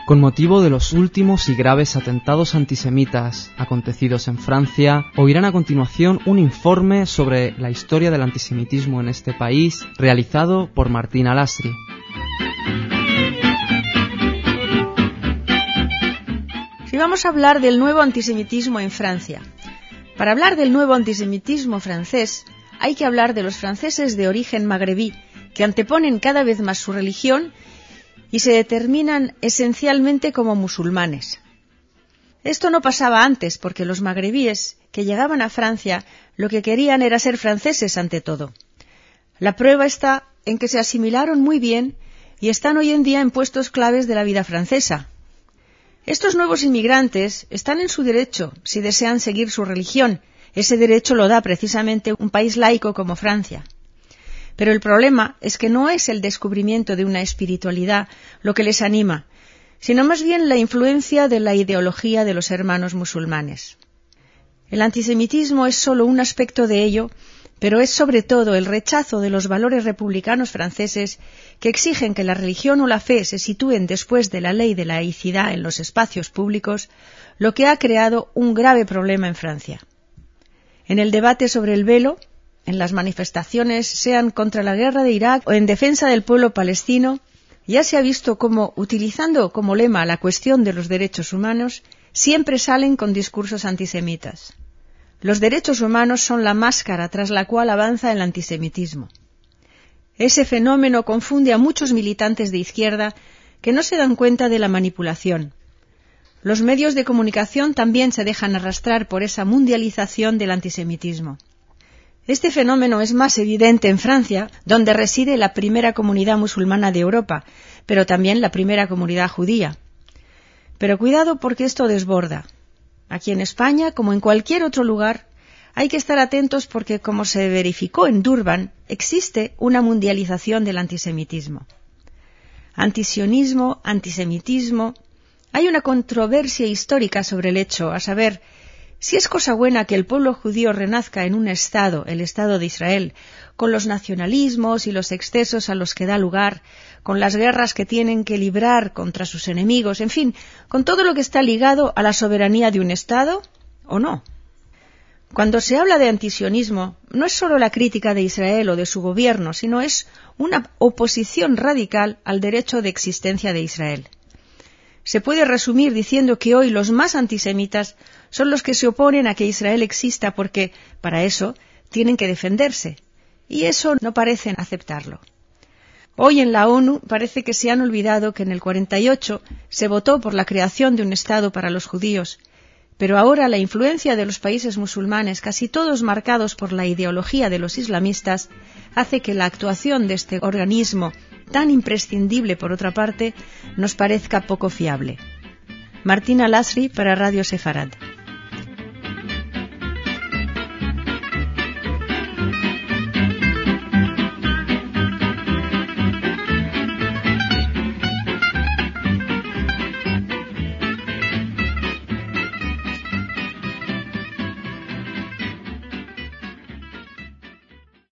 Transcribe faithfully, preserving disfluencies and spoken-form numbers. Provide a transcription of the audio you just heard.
Con motivo de los últimos y graves atentados antisemitas acontecidos en Francia, oirán a continuación un informe sobre la historia del antisemitismo en este país, realizado por Martina Lasri. Si vamos a hablar del nuevo antisemitismo en Francia. Para hablar del nuevo antisemitismo francés, hay que hablar de los franceses de origen magrebí, que anteponen cada vez más su religión y se determinan esencialmente como musulmanes. Esto no pasaba antes, porque los magrebíes que llegaban a Francia lo que querían era ser franceses ante todo. La prueba está en que se asimilaron muy bien y están hoy en día en puestos claves de la vida francesa. Estos nuevos inmigrantes están en su derecho si desean seguir su religión. Ese derecho lo da precisamente un país laico como Francia. Pero el problema es que no es el descubrimiento de una espiritualidad lo que les anima, sino más bien la influencia de la ideología de los hermanos musulmanes. El antisemitismo es solo un aspecto de ello, pero es sobre todo el rechazo de los valores republicanos franceses que exigen que la religión o la fe se sitúen después de la ley de laicidad en los espacios públicos, lo que ha creado un grave problema en Francia. En el debate sobre el velo, en las manifestaciones, sean contra la guerra de Irak o en defensa del pueblo palestino, ya se ha visto cómo, utilizando como lema la cuestión de los derechos humanos, siempre salen con discursos antisemitas. Los derechos humanos son la máscara tras la cual avanza el antisemitismo. Ese fenómeno confunde a muchos militantes de izquierda que no se dan cuenta de la manipulación. Los medios de comunicación también se dejan arrastrar por esa mundialización del antisemitismo. Este fenómeno es más evidente en Francia, donde reside la primera comunidad musulmana de Europa, pero también la primera comunidad judía. Pero cuidado porque esto desborda. Aquí en España, como en cualquier otro lugar, hay que estar atentos porque, como se verificó en Durban, existe una mundialización del antisemitismo. Antisionismo, antisemitismo. Hay una controversia histórica sobre el hecho, a saber, si es cosa buena que el pueblo judío renazca en un Estado, el Estado de Israel, con los nacionalismos y los excesos a los que da lugar, con las guerras que tienen que librar contra sus enemigos, en fin, con todo lo que está ligado a la soberanía de un Estado, ¿o no? Cuando se habla de antisionismo, no es solo la crítica de Israel o de su gobierno, sino es una oposición radical al derecho de existencia de Israel. Se puede resumir diciendo que hoy los más antisemitas son los que se oponen a que Israel exista porque, para eso, tienen que defenderse. Y eso no parecen aceptarlo. Hoy en la ONU parece que se han olvidado que en el cuarenta y ocho se votó por la creación de un Estado para los judíos, pero ahora la influencia de los países musulmanes, casi todos marcados por la ideología de los islamistas, hace que la actuación de este organismo, tan imprescindible por otra parte, nos parezca poco fiable. Martina Lasri para Radio Sefarad.